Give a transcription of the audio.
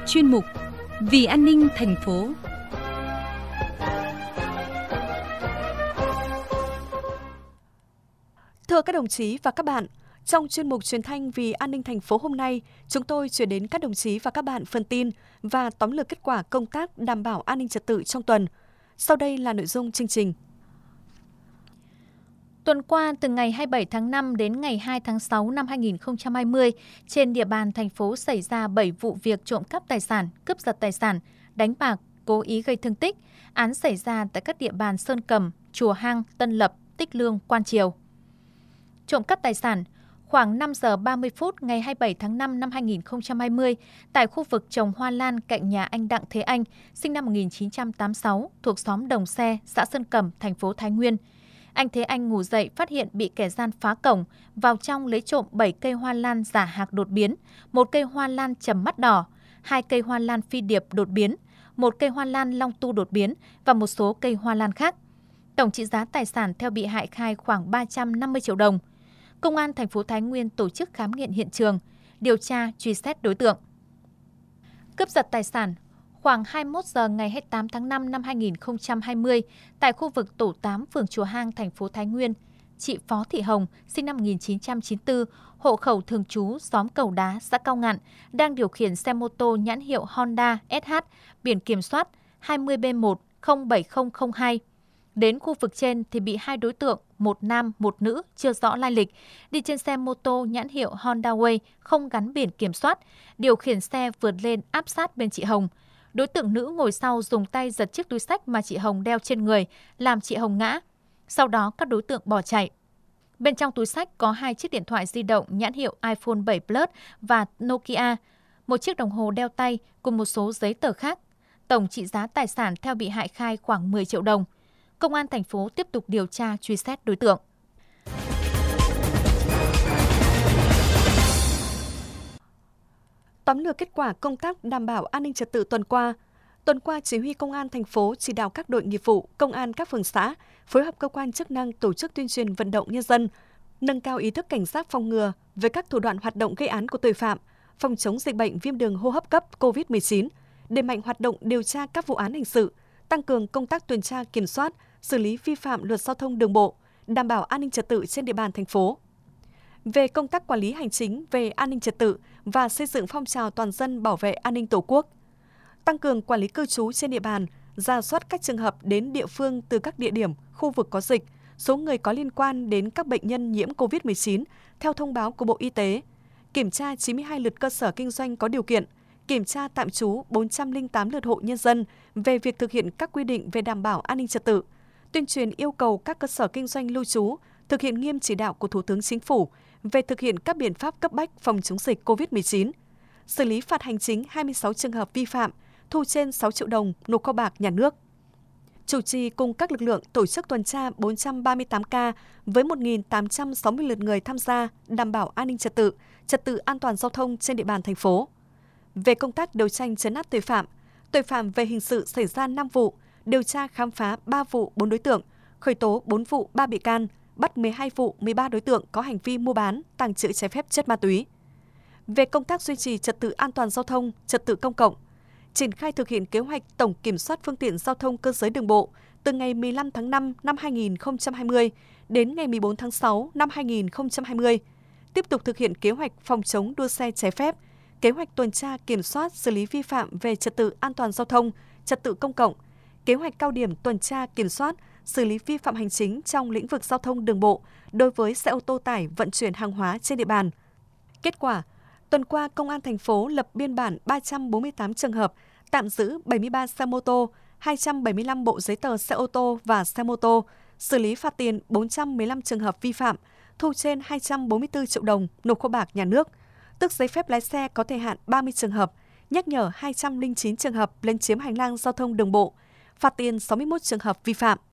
chuyên mục Vì an ninh thành phố. Thưa các đồng chí và các bạn, trong chuyên mục truyền thanh Vì an ninh thành phố hôm nay, chúng tôi chuyển đến các đồng chí và các bạn phần tin và tóm lược kết quả công tác đảm bảo an ninh trật tự trong tuần. Sau đây là nội dung chương trình. Tuần qua, từ ngày 27 tháng 5 đến ngày 2 tháng 6 năm 2020, trên địa bàn thành phố xảy ra 7 vụ việc trộm cắp tài sản, cướp giật tài sản, đánh bạc, cố ý gây thương tích. Án xảy ra tại các địa bàn Sơn Cầm, Chùa Hang, Tân Lập, Tích Lương, Quan Triều. Trộm cắp tài sản. Khoảng 5 giờ 30 phút ngày 27 tháng 5 năm 2020, tại khu vực trồng hoa lan cạnh nhà anh Đặng Thế Anh, sinh năm 1986, thuộc xóm Đồng Xe, xã Sơn Cầm, thành phố Thái Nguyên. Anh Thế Anh ngủ dậy phát hiện bị kẻ gian phá cổng, vào trong lấy trộm 7 cây hoa lan giả hạc đột biến, 1 cây hoa lan trầm mắt đỏ, 2 cây hoa lan phi điệp đột biến, 1 cây hoa lan long tu đột biến và một số cây hoa lan khác. Tổng trị giá tài sản theo bị hại khai khoảng 350 triệu đồng. Công an thành phố Thái Nguyên tổ chức khám nghiệm hiện trường, điều tra, truy xét đối tượng. Cướp giật tài sản. Khoảng 21 giờ ngày 28 tháng 5 năm 2020, tại khu vực tổ 8 phường Chùa Hang, thành phố Thái Nguyên, chị Phó Thị Hồng, sinh năm 1994, hộ khẩu thường trú xóm Cầu Đá, xã Cao Ngạn, đang điều khiển xe mô tô nhãn hiệu Honda SH, biển kiểm soát 20B1 07002. Đến khu vực trên thì bị 2 đối tượng, một nam, một nữ, chưa rõ lai lịch, đi trên xe mô tô nhãn hiệu Honda Way không gắn biển kiểm soát, điều khiển xe vượt lên áp sát bên chị Hồng. Đối tượng nữ ngồi sau dùng tay giật chiếc túi xách mà chị Hồng đeo trên người, làm chị Hồng ngã. Sau đó các đối tượng bỏ chạy. Bên trong túi xách có 2 chiếc điện thoại di động nhãn hiệu iPhone 7 Plus và Nokia, một chiếc đồng hồ đeo tay cùng một số giấy tờ khác. Tổng trị giá tài sản theo bị hại khai khoảng 10 triệu đồng. Công an thành phố tiếp tục điều tra truy xét đối tượng. Tóm lược kết quả công tác đảm bảo an ninh trật tự tuần qua. Tuần qua, Chỉ huy Công an thành phố chỉ đạo các đội nghiệp vụ, công an các phường xã phối hợp cơ quan chức năng tổ chức tuyên truyền vận động nhân dân, nâng cao ý thức cảnh giác phòng ngừa về các thủ đoạn hoạt động gây án của tội phạm, phòng chống dịch bệnh viêm đường hô hấp cấp COVID-19, đẩy mạnh hoạt động điều tra các vụ án hình sự, tăng cường công tác tuần tra kiểm soát, xử lý vi phạm luật giao thông đường bộ, đảm bảo an ninh trật tự trên địa bàn thành phố. Về công tác quản lý hành chính về an ninh trật tự và xây dựng phong trào toàn dân bảo vệ an ninh Tổ quốc, tăng cường quản lý cư trú trên địa bàn, rà soát các trường hợp đến địa phương từ các địa điểm, khu vực có dịch, số người có liên quan đến các bệnh nhân nhiễm COVID-19 theo thông báo của Bộ Y tế, kiểm tra 92 lượt cơ sở kinh doanh có điều kiện, kiểm tra tạm trú 408 lượt hộ nhân dân về việc thực hiện các quy định về đảm bảo an ninh trật tự, tuyên truyền yêu cầu các cơ sở kinh doanh lưu trú thực hiện nghiêm chỉ đạo của Thủ tướng Chính phủ về thực hiện các biện pháp cấp bách phòng chống dịch COVID-19, xử lý phạt hành chính 26 trường hợp vi phạm, thu trên 6 triệu đồng nộp kho bạc nhà nước. Chủ trì cùng các lực lượng tổ chức tuần tra 438 ca với 1.860 lượt người tham gia đảm bảo an ninh trật tự an toàn giao thông trên địa bàn thành phố. Về công tác đấu tranh trấn áp tội phạm về hình sự xảy ra 5 vụ, điều tra khám phá 3 vụ 4 đối tượng, khởi tố 4 vụ 3 bị can, bắt 12 vụ 13 đối tượng có hành vi mua bán, tàng trữ trái phép chất ma túy. Về công tác duy trì trật tự an toàn giao thông, trật tự công cộng, triển khai thực hiện kế hoạch tổng kiểm soát phương tiện giao thông cơ giới đường bộ từ ngày 15 tháng 5 năm 2020 đến ngày 14 tháng 6 năm 2020, tiếp tục thực hiện kế hoạch phòng chống đua xe trái phép, kế hoạch tuần tra kiểm soát xử lý vi phạm về trật tự an toàn giao thông, trật tự công cộng, kế hoạch cao điểm tuần tra kiểm soát xử lý vi phạm hành chính trong lĩnh vực giao thông đường bộ đối với xe ô tô tải vận chuyển hàng hóa trên địa bàn. Kết quả, tuần qua Công an thành phố lập biên bản 348 trường hợp, tạm giữ 73 xe mô tô, 275 bộ giấy tờ xe ô tô và xe mô tô, xử lý phạt tiền 415 trường hợp vi phạm, thu trên 244 triệu đồng nộp kho bạc nhà nước, tước giấy phép lái xe có thời hạn 30 trường hợp, nhắc nhở 209 trường hợp lấn chiếm hành lang giao thông đường bộ, phạt tiền 61 trường hợp vi phạm.